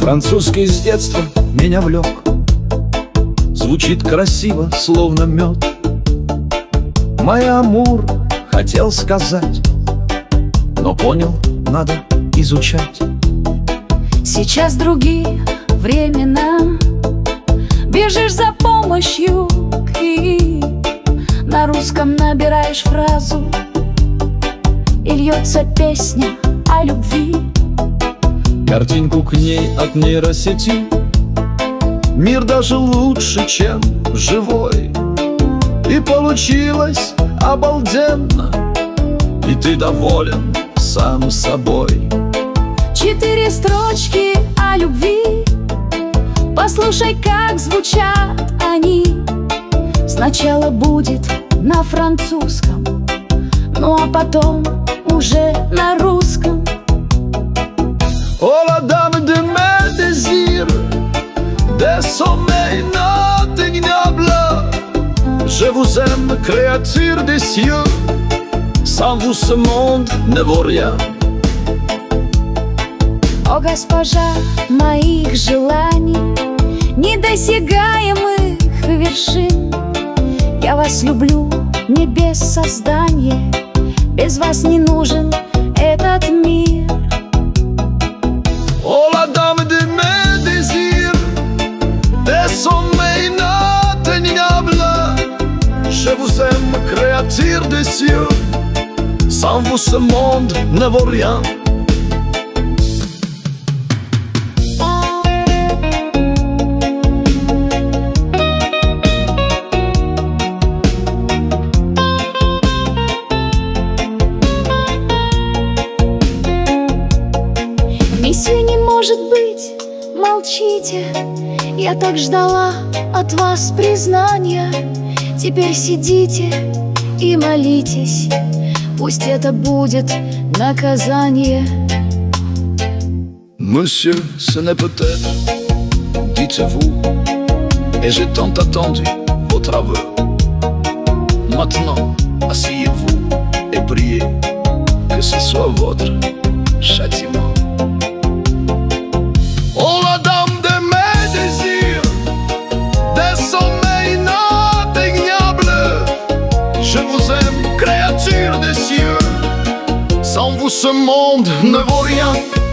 Французский с детства меня влек, звучит красиво, словно мед. Мой амур хотел сказать, но понял, надо изучать. Сейчас другие времена, бежишь за помощью и на русском набираешь фразу, и льется песня о любви. Картинку к ней от нейросети, мир даже лучше, чем живой. И получилось обалденно, и ты доволен сам собой. 4 строчки о любви, послушай, как звучат они. Сначала будет на французском, ну а потом уже на русском. Oh la dame de mes désirs, des sommeils inatteignables, je vous aime, créature des cieux, sans vous ce monde ne vaut rien. О, госпожа моих желаний, недосягаемых вершин, я вас люблю, небес создание, без вас не нужен этот мир. Oh la dame de mes désirs, des sommeils inatteignables, je vous aime, créature des cieux, sans vous ce monde ne vaut rien. Миссия не может быть, молчите. Я так ждала от вас признания. Теперь сидите и молитесь, пусть это будет наказание. Monsieur, ce n'est peut-être, dites-vous, et j'ai tant attendu votre aveu. Maintenant, asseyez-vous et priez que ce soit votre châtiment. Oh la dame de mes désirs, des sommeils inatteignables, je vous aime, créature des cieux, sans vous ce monde ne vaut rien.